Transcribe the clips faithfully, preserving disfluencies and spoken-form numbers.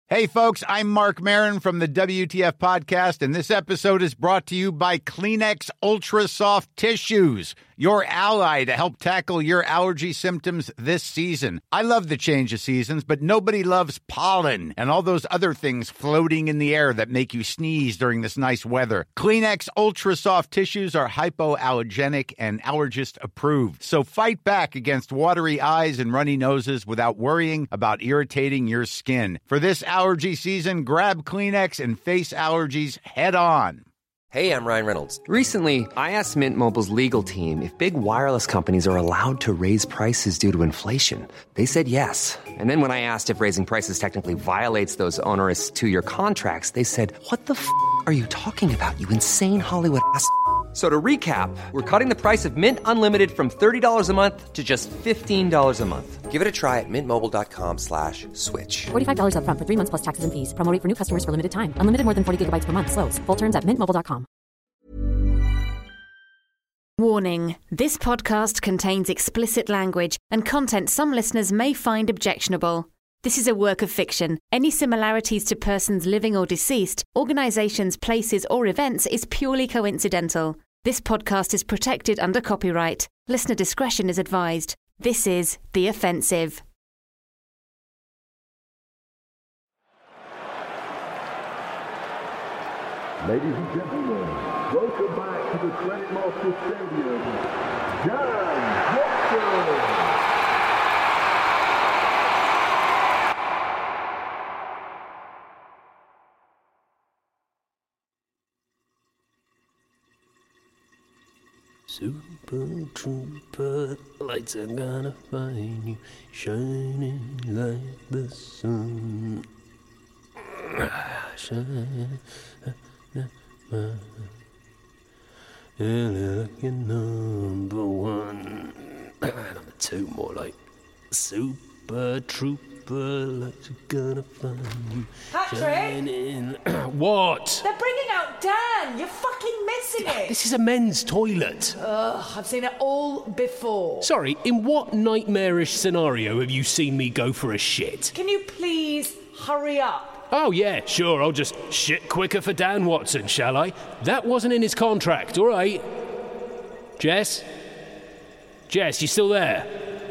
Hey folks, I'm Mark Maron from the W T F Podcast, and this episode is brought to you by Kleenex Ultra Soft Tissues, your ally to help tackle your allergy symptoms this season. I love the change of seasons, but nobody loves pollen and all those other things floating in the air that make you sneeze during this nice weather. Kleenex Ultra Soft Tissues are hypoallergenic and allergist approved, so fight back against watery eyes and runny noses without worrying about irritating your skin. For this allergy season, grab Kleenex and face allergies head on. Hey, I'm Ryan Reynolds. Recently, I asked Mint Mobile's legal team if big wireless companies are allowed to raise prices due to inflation. They said yes. And then when I asked if raising prices technically violates those onerous two-year contracts, they said, what the f*** are you talking about, you insane Hollywood ass f- So to recap, we're cutting the price of Mint Unlimited from thirty dollars a month to just fifteen dollars a month. Give it a try at mintmobile.com slash switch. forty-five dollars up front for three months plus taxes and fees. Promo rate for new customers for limited time. Unlimited more than forty gigabytes per month. Slows full terms at mint mobile dot com. Warning. This podcast contains explicit language and content some listeners may find objectionable. This is a work of fiction. Any similarities to persons living or deceased, organisations, places or events is purely coincidental. This podcast is protected under copyright. Listener discretion is advised. This is The Offensive. Ladies and gentlemen, welcome back to the Credit Master Stadium, Dan Watson! Super trooper, lights are gonna find you, shining like the sun. Shine, like your number one. Number two, more like super trooper, lights are gonna find you, Patrick? shining. What? They're bringing out Dan! You're fucking missing it! This is a men's toilet. Ugh, I've seen it all before. Sorry, in what nightmarish scenario have you seen me go for a shit? Can you please hurry up? Oh yeah, sure, I'll just shit quicker for Dan Watson, shall I? That wasn't in his contract, all right. Jess? Jess, you still there?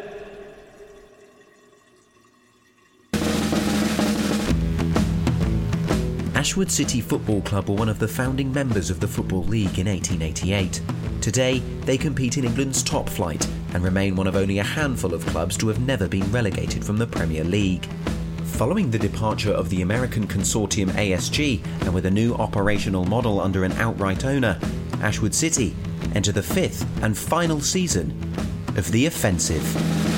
Ashwood City Football Club were one of the founding members of the Football League in eighteen eighty-eight. Today, they compete in England's top flight and remain one of only a handful of clubs to have never been relegated from the Premier League. Following the departure of the American consortium A S G and with a new operational model under an outright owner, Ashwood City enter the fifth and final season of The Offensive.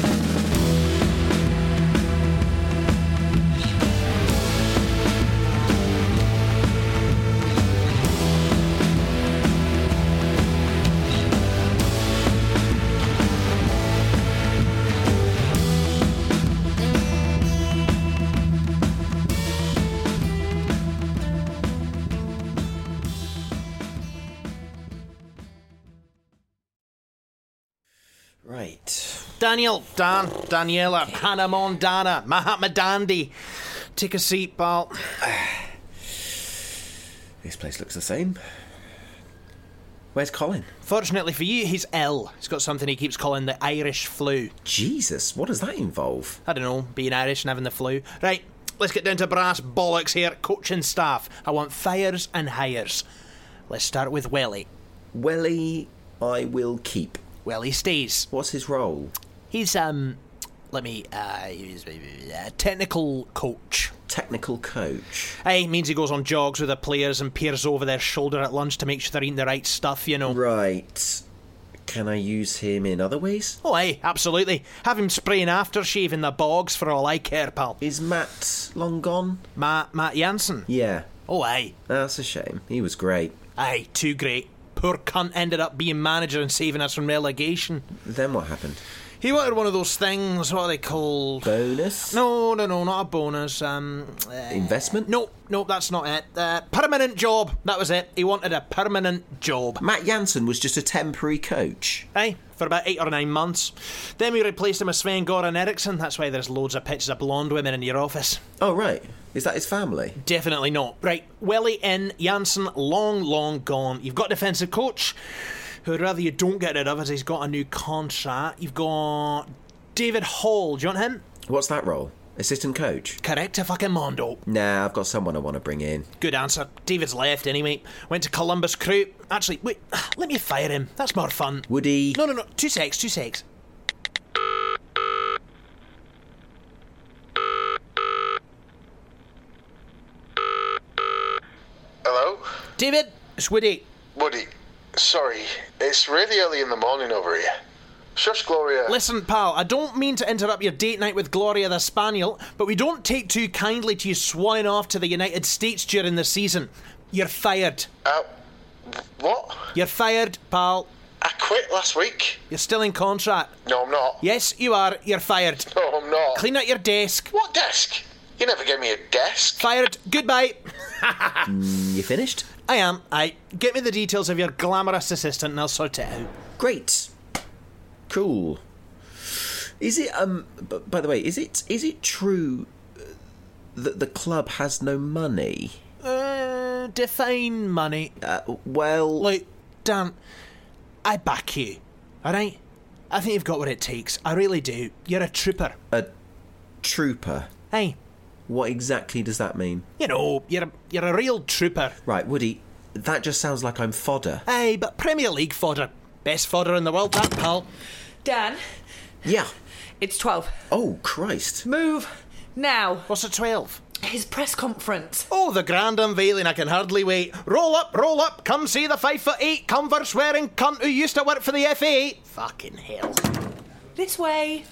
Right. Daniel, Dan, Daniela, Hannah Mondana, Mahatma Dandy. Take a seat, pal. This place looks the same. Where's Colin? Fortunately for you, he's ill. He's got something he keeps calling the Irish flu. Jesus, what does that involve? I don't know, being Irish and having the flu. Right, let's get down to brass bollocks here. Coaching staff. I want fires and hires. Let's start with Welly. Welly, I will keep. Welly stays. What's his role? He's, um, let me, uh, he's a technical coach. Technical coach? Aye, means he goes on jogs with the players and peers over their shoulder at lunch to make sure they're eating the right stuff, you know. Right. Can I use him in other ways? Oh, aye, absolutely. Have him spraying aftershave in the bogs for all I care, pal. Is Matt long gone? Matt, Matt Jansen? Yeah. Oh, aye. That's a shame. He was great. Aye, too great. Poor cunt ended up being manager and saving us from relegation. Then what happened? He wanted one of those things, what are they called? Bonus? No, no, no, not a bonus. Um, uh, Investment? No, no, that's not it. Uh, permanent job, that was it. He wanted a permanent job. Matt Jansen was just a temporary coach? Aye, for about eight or nine months. Then we replaced him with Sven-Goran Eriksson. That's why there's loads of pictures of blonde women in your office. Oh, right. Is that his family? Definitely not. Right, Welly in, Janssen long, long gone. You've got defensive coach, who I'd rather you don't get rid of as he's got a new contract. You've got David Hall. Do you want him? What's that role? Assistant coach? Correct a fucking mondo. Nah, I've got someone I want to bring in. Good answer. David's left anyway. Went to Columbus Crew. Actually, wait, let me fire him. That's more fun. Would he? No, no, no. Two secs, two secs. Hello? David, it's Woody. Woody, sorry. It's really early in the morning over here. Shush, Gloria. Listen, pal, I don't mean to interrupt your date night with Gloria the Spaniel, but we don't take too kindly to you swanning off to the United States during the season. You're fired. Uh, what? You're fired, pal. I quit last week. You're still in contract. No, I'm not. Yes, you are. You're fired. No, I'm not. Clean out your desk. What desk? You never gave me a desk. Fired. Goodbye. mm, you finished? I am. I Get me the details of your glamorous assistant and I'll sort it out. Great. Cool. Is it, um, b- by the way, is it is it true that the club has no money? Uh, define money. Uh, well... Look, Dan, I back you, alright? I think you've got what it takes. I really do. You're a trooper. A trooper? Hey. What exactly does that mean? You know, you're a, you're a real trooper. Right, Woody, that just sounds like I'm fodder. Hey, but Premier League fodder. Best fodder in the world, that, pal. Dan? Yeah. It's twelve. Oh, Christ. Move. Now. What's at twelve? His press conference. Oh, the grand unveiling. I can hardly wait. Roll up, roll up. Come see the five foot eight Converse wearing cunt who used to work for the F A. Fucking hell. This way.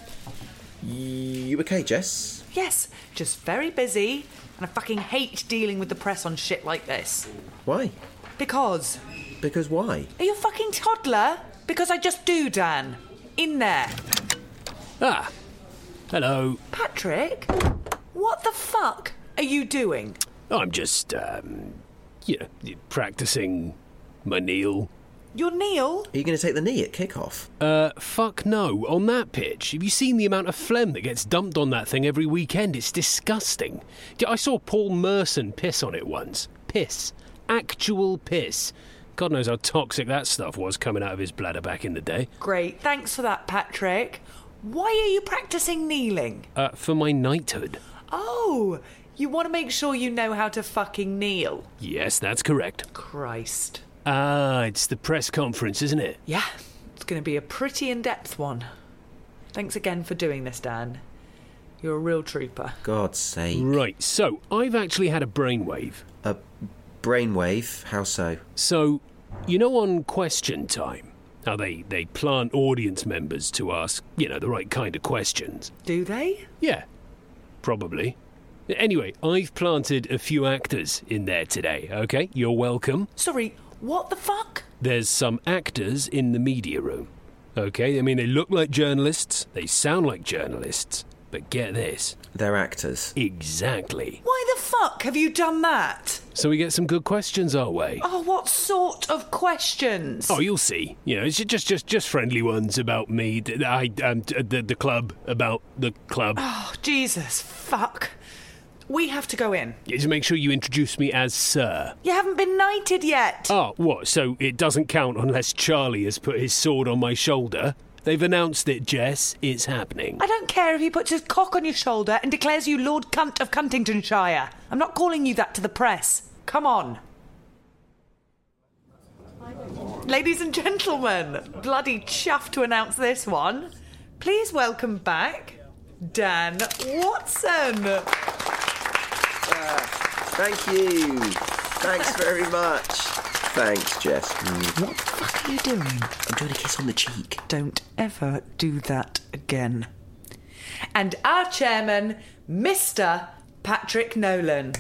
You okay, Jess? Yes, just very busy. And I fucking hate dealing with the press on shit like this. Why? Because. Because why? Are you a fucking toddler? Because I just do, Dan. In there. Ah. Hello. Patrick? What the fuck are you doing? I'm just, um, you know, practicing my kneel. Your kneel? Are you going to take the knee at kickoff? Uh, fuck no. On that pitch, have you seen the amount of phlegm that gets dumped on that thing every weekend? It's disgusting. I saw Paul Merson piss on it once. Piss. Actual piss. God knows how toxic that stuff was coming out of his bladder back in the day. Great, thanks for that, Patrick. Why are you practicing kneeling? Uh, for my knighthood. Oh, you want to make sure you know how to fucking kneel? Yes, that's correct. Christ. Ah, it's the press conference, isn't it? Yeah, it's going to be a pretty in-depth one. Thanks again for doing this, Dan. You're a real trooper. God's sake. Right, so I've actually had a brainwave. A brainwave? How so? So, you know on Question Time, how they, they plant audience members to ask, you know, the right kind of questions? Do they? Yeah, probably. Anyway, I've planted a few actors in there today, okay? You're welcome. Sorry, what the fuck? There's some actors in the media room, okay? I mean, they look like journalists, they sound like journalists, but get this. They're actors. Exactly. Why the fuck have you done that? So we get some good questions our way. Oh, what sort of questions? Oh, you'll see. You know, it's just just just friendly ones about me, I, um, the, the club, about the club. Oh, Jesus, fuck. We have to go in. Just make sure you introduce me as Sir. You haven't been knighted yet. Oh, what? So it doesn't count unless Charlie has put his sword on my shoulder? They've announced it, Jess. It's happening. I don't care if he puts his cock on your shoulder and declares you Lord Cunt of Cuntingtonshire. I'm not calling you that to the press. Come on. Ladies and gentlemen, bloody chuffed to announce this one. Please welcome back Dan Watson. Uh, thank you. Thanks very much. Thanks, Jess. Mm. What the fuck are you doing? I'm doing a kiss on the cheek. Don't ever do that again. And our chairman, Mister Patrick Nolan.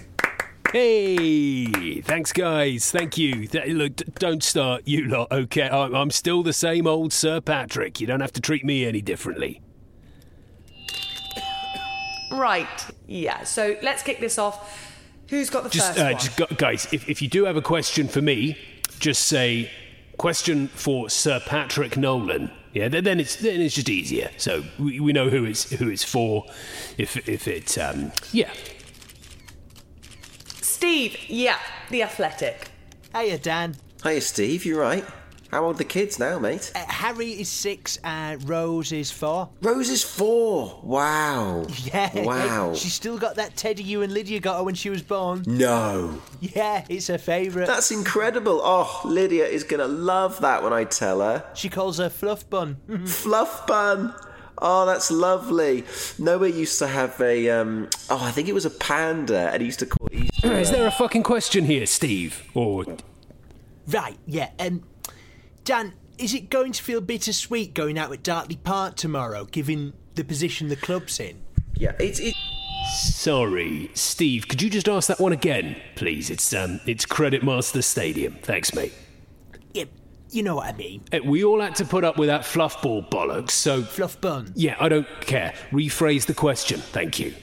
Hey, thanks, guys. Thank you. Th- look, d- don't start, you lot, okay? I- I'm still the same old Sir Patrick. You don't have to treat me any differently. Right, yeah, so let's kick this off. Who's got the Just, first uh, one? just gu- guys, if, if you do have a question for me, just say, question for Sir Patrick Nolan. Yeah, then, then it's then it's just easier. So we, we know who it's who it's for. If if it's um yeah. Steve, yeah, The Athletic. Hiya, Dan. Hiya, Steve, you right? How old are the kids now, mate? Uh, Harry is six and Rose is four. Rose is four. Wow. Yeah. Wow. She's still got that teddy you and Lydia got her when she was born. No. Yeah, it's her favourite. That's incredible. Oh, Lydia is going to love that when I tell her. She calls her Fluff Bun. Fluff Bun. Oh, that's lovely. Noah used to have a, um, oh, I think it was a panda, and he used to call it... To, is there a fucking question here, Steve? Or... Right, yeah, um... Dan, is it going to feel bittersweet going out at Dartley Park tomorrow, given the position the club's in? Yeah, it's... It... Sorry, Steve, could you just ask that one again, please? It's, um, it's Credit Master Stadium. Thanks, mate. Yeah, you know what I mean. Uh, we all had to put up with that fluff ball bollocks, so... Fluff bun? Yeah, I don't care. Rephrase the question, thank you.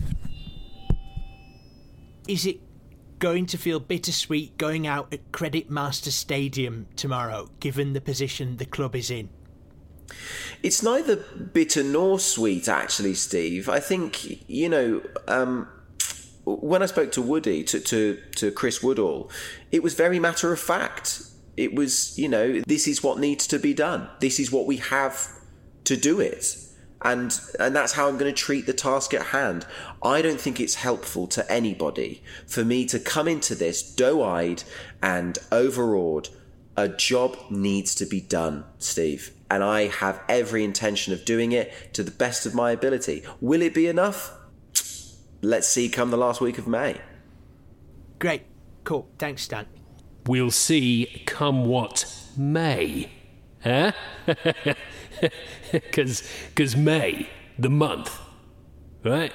Is it going to feel bittersweet going out at Credit Master Stadium tomorrow, given the position the club is in? It's neither bitter nor sweet, actually, Steve. I think, you know, um, when I spoke to Woody, to, to, to Chris Woodall, it was very matter of fact. It was, you know, this is what needs to be done. This is what we have to do it. And and that's how I'm going to treat the task at hand. I don't think it's helpful to anybody for me to come into this doe-eyed and overawed. A job needs to be done, Steve. And I have every intention of doing it to the best of my ability. Will it be enough? Let's see come the last week of May. Great. Cool. Thanks, Stan. We'll see come what may. Huh? Because cause May, the month, right?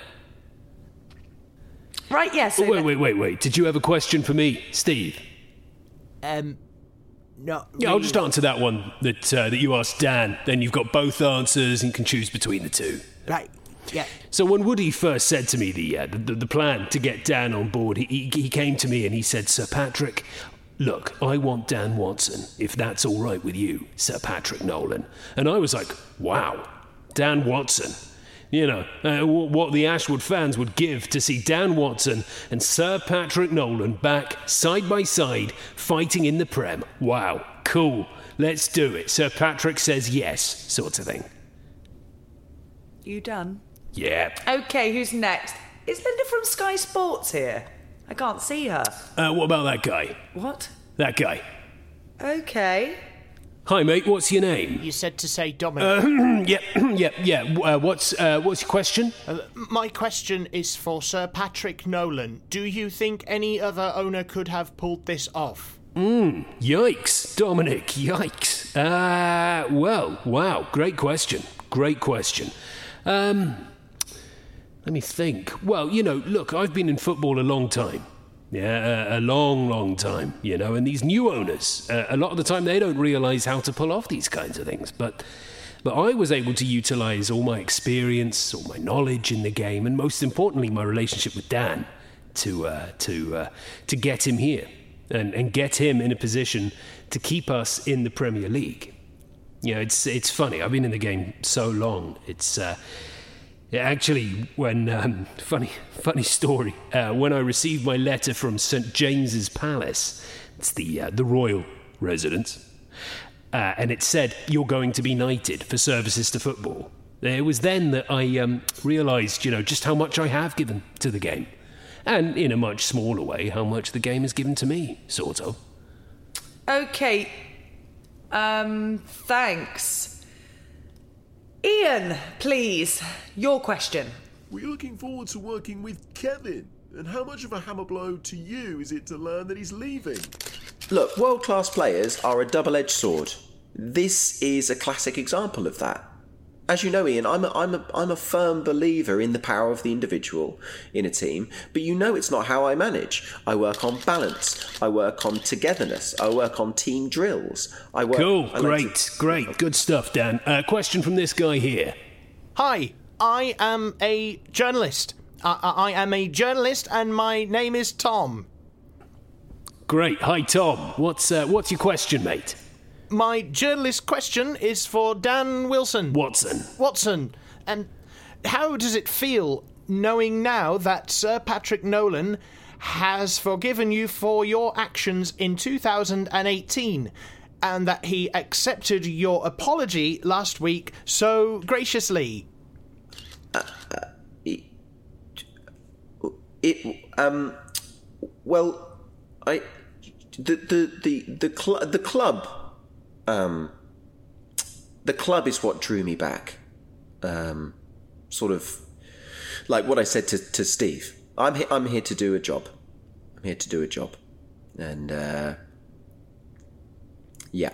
Right, yes. Yeah, so wait, wait, wait, wait. Did you have a question for me, Steve? Um, no. Yeah, I'll just answer that one that uh, that you asked Dan. Then you've got both answers and can choose between the two. Right. Yeah. So when Woody first said to me the uh, the, the plan to get Dan on board, he, he he came to me and he said, Sir Patrick, look, I want Dan Watson, if that's all right with you, Sir Patrick Nolan. And I was like, wow, Dan Watson. You know, uh, what the Ashwood fans would give to see Dan Watson and Sir Patrick Nolan back side by side fighting in the Prem. Wow, cool, let's do it. Sir Patrick says yes, sort of thing. You done? Yeah. Okay, who's next? Is Linda from Sky Sports here? I can't see her. Uh, what about that guy? What? That guy. Okay. Hi, mate. What's your name? You said to say Dominic. Uh, yep, yep, yeah. Uh, what's uh, what's your question? Uh, my question is for Sir Patrick Nolan. Do you think any other owner could have pulled this off? Mm, yikes, Dominic, yikes. Uh, well, wow, great question. Great question. Um, let me think. Well, you know, look, I've been in football a long time. Yeah, a, a long, long time, you know, and these new owners, uh, a lot of the time they don't realise how to pull off these kinds of things. But but I was able to utilise all my experience, all my knowledge in the game, and most importantly, my relationship with Dan to uh, to uh, to get him here and, and get him in a position to keep us in the Premier League. You know, it's it's funny. I've been in the game so long. It's uh, actually when um, funny funny story. Uh, when I received my letter from Saint James's Palace, it's the uh, the royal residence, uh, and it said you're going to be knighted for services to football. It was then that I um, realised, you know, just how much I have given to the game, and in a much smaller way, how much the game has given to me, sort of. Okay. Um, thanks. Ian, please, your question. We're looking forward to working with Kevin. And how much of a hammer blow to you is it to learn that he's leaving? Look, world-class players are a double-edged sword. This is a classic example of that. As you know, Ian, I'm a, I'm a, I'm a firm believer in the power of the individual in a team, but you know it's not how I manage. I work on balance. I work on togetherness. I work on team drills. I work. Cool, I great, like to... great, good stuff, Dan. Uh, question from this guy here. Hi, I am a journalist. I, I, I am a journalist, and my name is Tom. Great. Hi, Tom. What's uh, what's your question, mate? My journalist question is for Dan Wilson. Watson. Watson. And how does it feel knowing now that Sir Patrick Nolan has forgiven you for your actions in two thousand eighteen, and that he accepted your apology last week so graciously. Uh, uh, it, it, um, well, I, the, the, the, the, cl- the club, um, the club is what drew me back. Um, sort of, like what I said to, to Steve. I'm he- I'm here to do a job. I'm here to do a job. And, uh, yeah.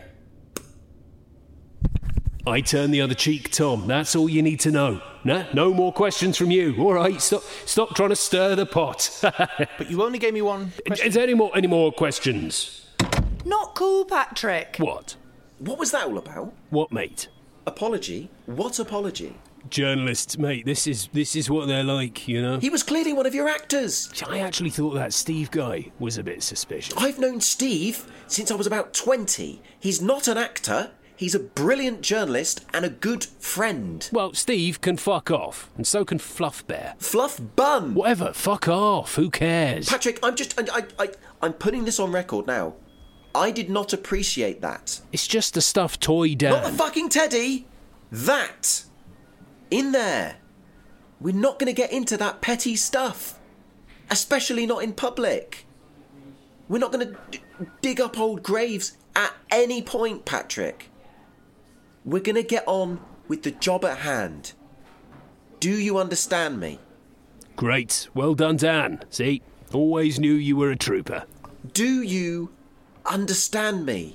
I turn the other cheek, Tom. That's all you need to know. No, no more questions from you. All right, stop, stop trying to stir the pot. But you only gave me one question. Is there any more, any more questions? Not cool, Patrick. What? What was that all about? What, mate? Apology? What apology? Journalists, mate, this is this is what they're like, you know? He was clearly one of your actors. I actually thought that Steve guy was a bit suspicious. I've known Steve since I was about twenty. He's not an actor. He's a brilliant journalist and a good friend. Well, Steve can fuck off, and so can Fluff Bear. Fluff Bun! Whatever, fuck off, who cares? Patrick, I'm just... I, I, I, I'm putting this on record now. I did not appreciate that. It's just a stuffed toy, Dan. Not the fucking teddy! That! In there. We're not going to get into that petty stuff. Especially not in public. We're not going to d- dig up old graves at any point, Patrick. We're going to get on with the job at hand. Do you understand me? Great. Well done, Dan. See, always knew you were a trooper. Do you understand me?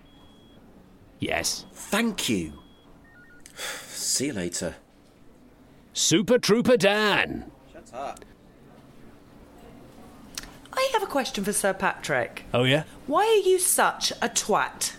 Yes. Thank you. See you later. Super Trooper Dan. Shut up. I have a question for Sir Patrick. Oh, yeah? Why are you such a twat?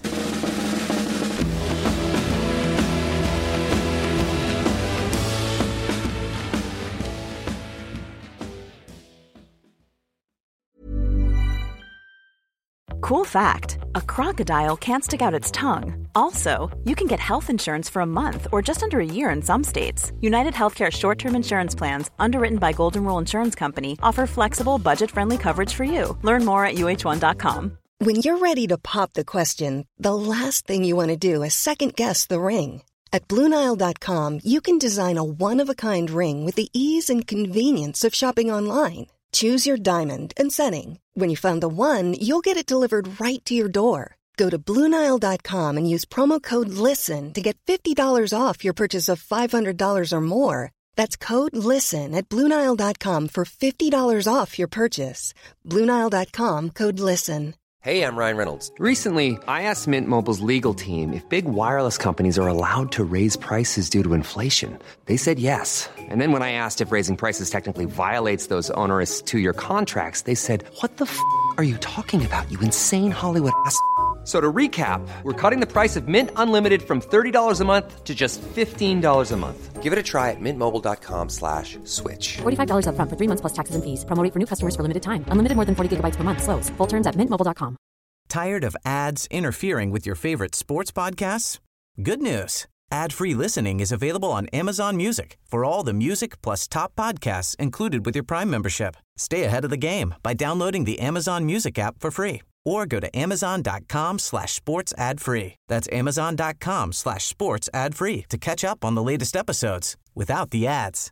Cool fact, a crocodile can't stick out its tongue. Also, you can get health insurance for a month or just under a year in some states. United Healthcare short-term insurance plans, underwritten by Golden Rule Insurance Company, offer flexible, budget-friendly coverage for you. Learn more at U H one dot com. When you're ready to pop the question, the last thing you want to do is second-guess the ring. At Blue Nile dot com, you can design a one-of-a-kind ring with the ease and convenience of shopping online. Choose your diamond and setting. When you find the one, you'll get it delivered right to your door. Go to Blue Nile dot com and use promo code LISTEN to get fifty dollars off your purchase of five hundred dollars or more. That's code LISTEN at Blue Nile dot com for fifty dollars off your purchase. Blue Nile dot com, code LISTEN. Hey, I'm Ryan Reynolds. Recently, I asked Mint Mobile's legal team if big wireless companies are allowed to raise prices due to inflation. They said yes. And then when I asked if raising prices technically violates those onerous two-year contracts, they said, "What the f*** are you talking about, you insane Hollywood ass f- So to recap, we're cutting the price of Mint Unlimited from thirty dollars a month to just fifteen dollars a month. Give it a try at mintmobile.com slash switch. forty-five dollars up front for three months plus taxes and fees. Promo rate for new customers for limited time. Unlimited more than forty gigabytes per month. Slows full terms at mint mobile dot com. Tired of ads interfering with your favorite sports podcasts? Good news. Ad-free listening is available on Amazon Music for all the music plus top podcasts included with your Prime membership. Stay ahead of the game by downloading the Amazon Music app for free or go to amazon.com slash sports ad free. That's amazon.com slash sports ad free to catch up on the latest episodes without the ads.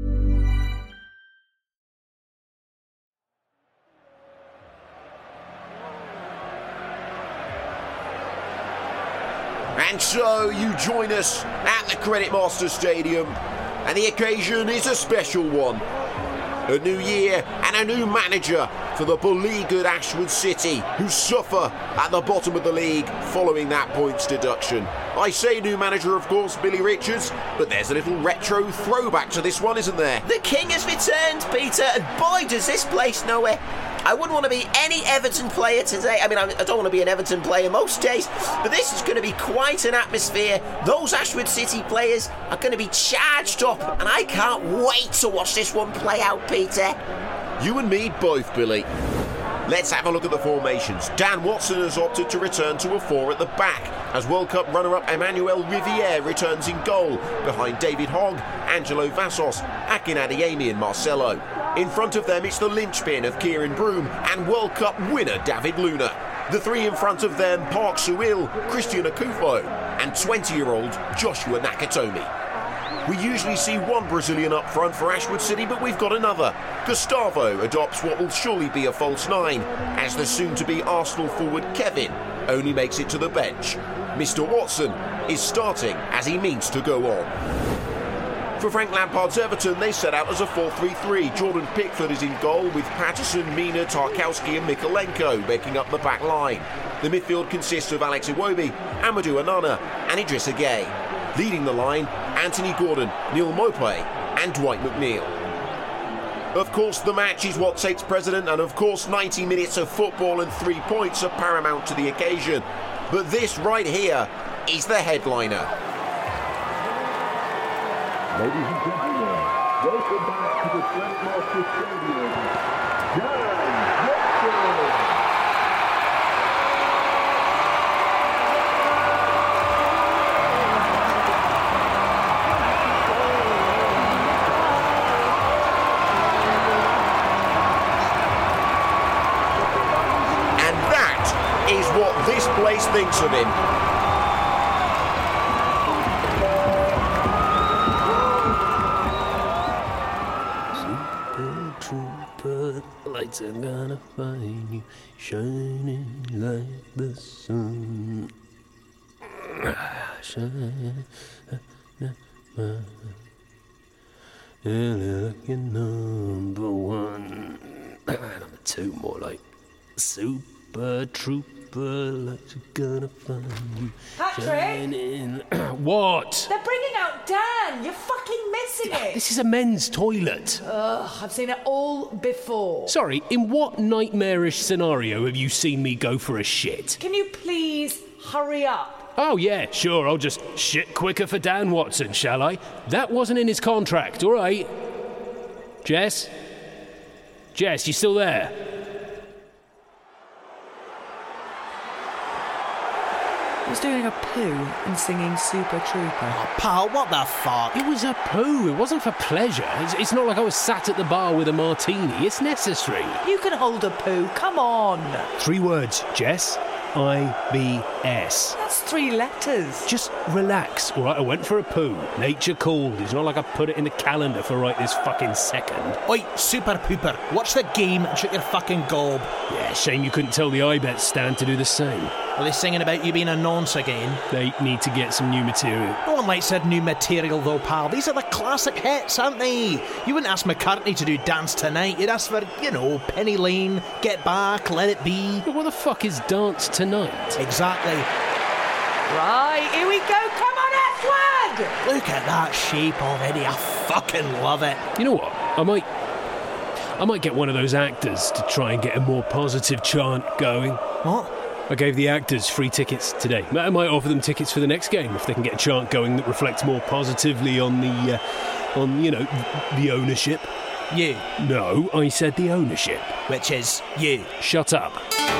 And so you join us at the Credit Master Stadium, and the occasion is a special one. A new year and a new manager for the beleaguered Ashwood City, who suffer at the bottom of the league following that points deduction. I say new manager, of course, Billy Richards, but there's a little retro throwback to this one, isn't there? The king has returned, Peter, and boy does this place know it. I wouldn't want to be any Everton player today. I mean, I don't want to be an Everton player most days, but this is going to be quite an atmosphere. Those Ashwood City players are going to be charged up, and I can't wait to watch this one play out, Peter. You and me both, Billy. Let's have a look at the formations. Dan Watson has opted to return to a four at the back, as World Cup runner-up Emmanuel Riviere returns in goal, behind David Hogg, Angelo Vassos, Akin Adeyemi and Marcelo. In front of them, it's the linchpin of Kieran Broome and World Cup winner David Luna. The three in front of them, Park Soo-il, Christian Akufo, and twenty-year-old Joshua Nakatomi. We usually see one Brazilian up front for Ashwood City, but we've got another. Gustavo adopts what will surely be a false nine, as the soon-to-be Arsenal forward Kevin only makes it to the bench. Mister Watson is starting as he means to go on. For Frank Lampard's Everton, they set out as a four three three. Jordan Pickford is in goal with Patterson, Mina, Tarkowski and Mikolenko making up the back line. The midfield consists of Alex Iwobi, Amadou Onana and Idrissa Gueye. Leading the line, Anthony Gordon, Neil Maupay and Dwight McNeil. Of course, the match is what takes precedent, and of course ninety minutes of football and three points are paramount to the occasion. But this right here is the headliner. Ladies and gentlemen, welcome back to the Credit Masters Stadium, Dan Watson. And that is what this place thinks of him. Lights are gonna find you, shining like the sun. Shine, like your number one. Number two, more like super trooper. Lights are gonna find you, Patrick? shining. What? They're bringing out Dan. You're fucking missing it. This is a men's toilet. Ugh, I've seen it all before. Sorry, in what nightmarish scenario have you seen me go for a shit? Can you please hurry up? Oh, yeah, sure, I'll just shit quicker for Dan Watson, shall I? That wasn't in his contract, all right? Jess? Jess, you still there? I was doing a poo and singing Super Trooper. Oh, pal, what the fuck? It was a poo, it wasn't for pleasure. It's, it's not like I was sat at the bar with a martini, it's necessary. You can hold a poo, come on. Three words, Jess. I B S. That's three letters. Just relax, all right? I went for a poo. Nature called. It's not like I put it in the calendar for right this fucking second. Oi, super pooper, watch the game and shut your fucking gob. Yeah, shame you couldn't tell the I bet stand to do the same. Are they singing about you being a nonce again? They need to get some new material. No one likes their new material though, pal. These are the classic hits, aren't they? You wouldn't ask McCartney to do Dance Tonight. You'd ask for, you know, Penny Lane, Get Back, Let It Be. But what the fuck is Dance Tonight? Exactly. Right, here we go. Come on, Ashwood! Look at that shape already. I fucking love it. You know what? I might... I might get one of those actors to try and get a more positive chant going. What? I gave the actors free tickets today. I might offer them tickets for the next game if they can get a chant going that reflects more positively on the, uh, on, you know, the ownership. You. No, I said the ownership. Which is you. Shut up.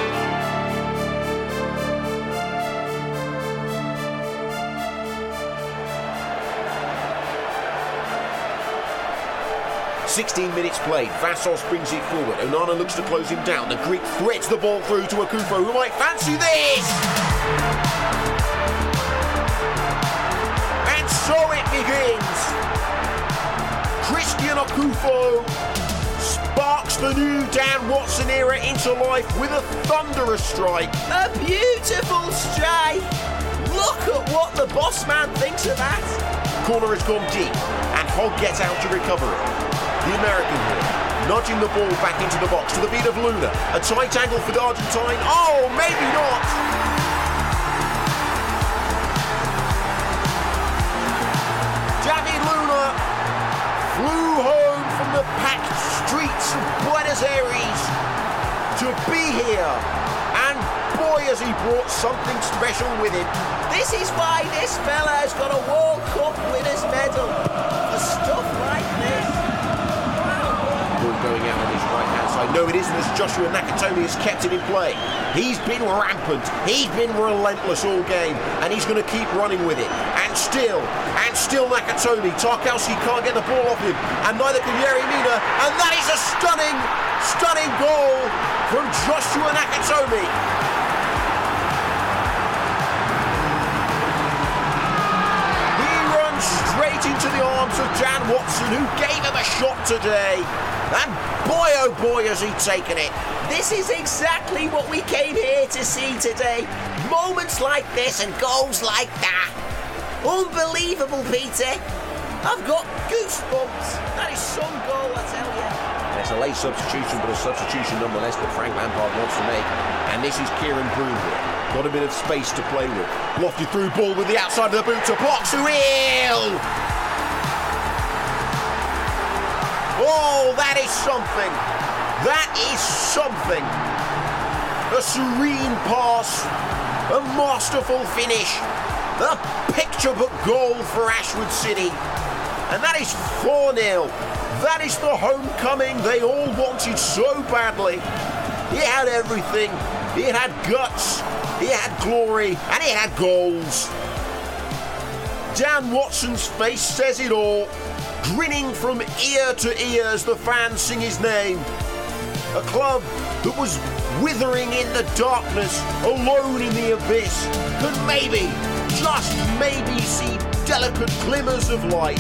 sixteen minutes played, Vassos brings it forward, Onana looks to close him down, the Greek threads the ball through to Akufo, who might fancy this! And so it begins! Christian Akufo sparks the new Dan Watson era into life with a thunderous strike. A beautiful strike! Look at what the boss man thinks of that! Corner has gone deep, and Hogg gets out to recover it. The American here, nudging the ball back into the box to the beat of Luna. A tight angle for the Argentine. Oh, maybe not! David Luna flew home from the packed streets of Buenos Aires to be here. And boy, has he brought something special with him. This is why this fella has got a World Cup winner's medal for stuff like this. ball going out on his right-hand side. No, it isn't, as Joshua Nakatomi has kept it in play. He's been rampant. He's been relentless all game, and he's going to keep running with it. And still, and still Nakatomi. Tarkowski can't get the ball off him, and neither can Yerry Mina. And that is a stunning, stunning goal from Joshua Nakatomi. Straight into the arms of Dan Watson, who gave him a shot today. And boy, oh boy, has he taken it. This is exactly what we came here to see today. Moments like this and goals like that. Unbelievable, Peter. I've got goosebumps. That is some goal, I tell you. It's a late substitution, but a substitution nonetheless that Frank Lampard wants to make. And this is Kieran Broomhill. Got a bit of space to play with. Lofted through ball with the outside of the boot to Boxuil. Oh, that is something. That is something. A serene pass. A masterful finish. A picture-book goal for Ashwood City. And that is four nil. That is the homecoming they all wanted so badly. It had everything. It had guts. It had glory. And it had goals. Dan Watson's face says it all. Grinning from ear to ear as the fans sing his name. A club that was withering in the darkness, alone in the abyss, could maybe, just maybe see delicate glimmers of light.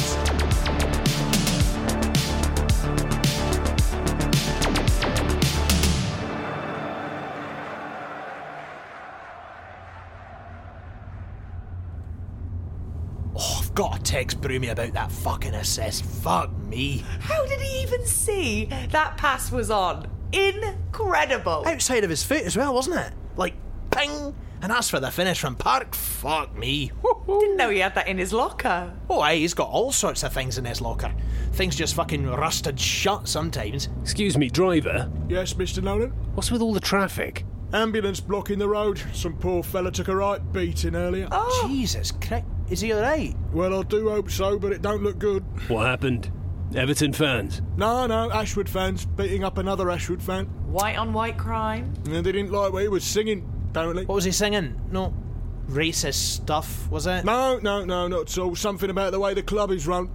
Got to text Broomy about that fucking assist. Fuck me. How did he even see that pass was on? Incredible. Outside of his foot as well, wasn't it? Like, ping. And as for the finish from Park, fuck me. Didn't know he had that in his locker. Oh, aye, he's got all sorts of things in his locker. Things just fucking rusted shut sometimes. Excuse me, driver? Yes, Mister Nolan? What's with all the traffic? Ambulance blocking the road. Some poor fella took a right beating earlier. Oh. Jesus Christ. Is he alright? Well, I do hope so, but it don't look good. What happened? Everton fans? No, no, Ashwood fans beating up another Ashwood fan. White on white crime? And they didn't like what he was singing, apparently. What was he singing? No racist stuff, was it? No, no, no, not at all. Something about the way the club is run.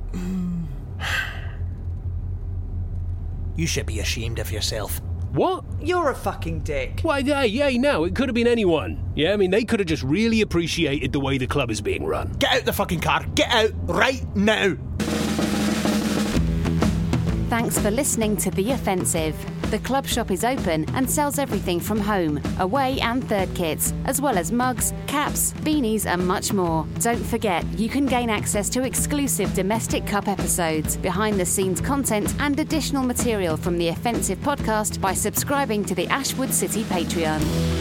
You should be ashamed of yourself. What? You're a fucking dick. Why, yeah, yeah, no, it could have been anyone. Yeah, I mean, they could have just really appreciated the way the club is being run. Get out the fucking car. Get out right now. Thanks for listening to The Offensive. The club shop is open and sells everything from home, away and third kits, as well as mugs, caps, beanies and much more. Don't forget, you can gain access to exclusive Domestic Cup episodes, behind-the-scenes content and additional material from The Offensive podcast by subscribing to the Ashwood City Patreon.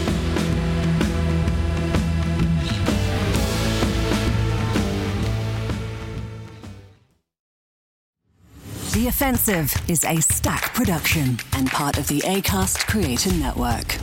The Offensive is a Stack production and part of the Acast Creator Network.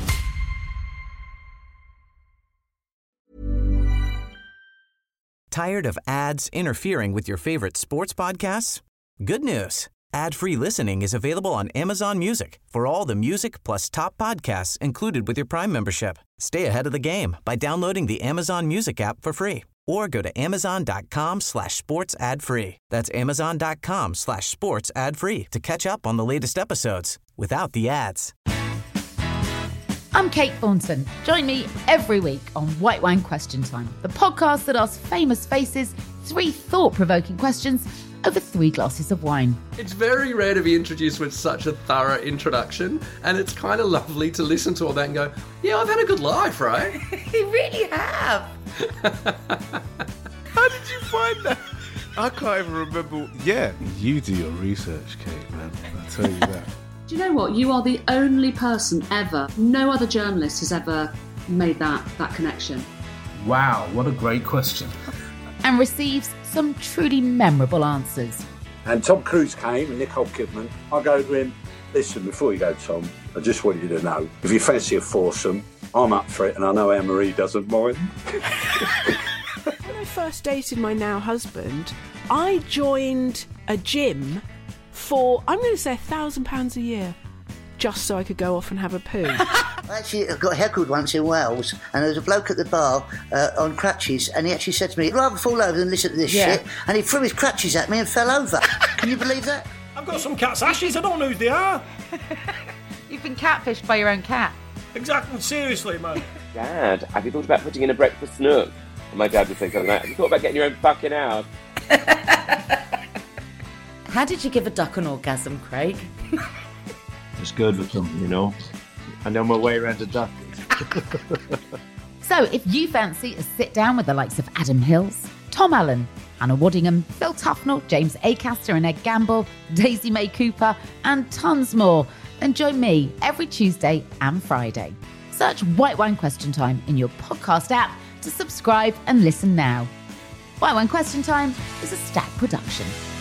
Tired of ads interfering with your favorite sports podcasts? Good news. Ad-free listening is available on Amazon Music for all the music plus top podcasts included with your Prime membership. Stay ahead of the game by downloading the Amazon Music app for free or go to amazon.com slash sports ad free. That's amazon.com slash sports ad free to catch up on the latest episodes without the ads. I'm Kate Thornton. Join me every week on White Wine Question Time, the podcast that asks famous faces three thought-provoking questions over three glasses of wine. It's very rare to be introduced with such a thorough introduction, and it's kind of lovely to listen to all that and go, yeah, I've had a good life, right? You really have. How did you find that? I can't even remember. Yeah, you do your research, Kate, man. I'll tell you that. Do you know what? You are the only person ever, no other journalist has ever made that, that connection. Wow, what a great question. And receives some truly memorable answers. And Tom Cruise came and Nicole Kidman. I go to him, listen, before you go, Tom, I just want you to know, if you fancy a foursome, I'm up for it, and I know Anne-Marie doesn't mind. When I first dated my now husband, I joined a gym for, I'm going to say, a thousand pounds a year, just so I could go off and have a poo. I actually got heckled once in Wales, and there was a bloke at the bar uh, on crutches, and he actually said to me, "I'd rather fall over than listen to this Yeah. shit," and he threw his crutches at me and fell over. Can you believe that? I've got some cat's ashes, I don't know who they are. You've been catfished by your own cat. Exactly, seriously, man. Dad, have you thought about putting in a breakfast nook? And my dad would say something like, have you thought about getting your own fucking house? How did you give a duck an orgasm, Craig? It's good with them, you know. I know my way around a duck. So if you fancy a sit down with the likes of Adam Hills, Tom Allen, Hannah Waddingham, Phil Tufnell, James Acaster and Ed Gamble, Daisy May Cooper, and tons more, then join me every Tuesday and Friday. Search White Wine Question Time in your podcast app to subscribe and listen now. White Wine Question Time is a Stack production.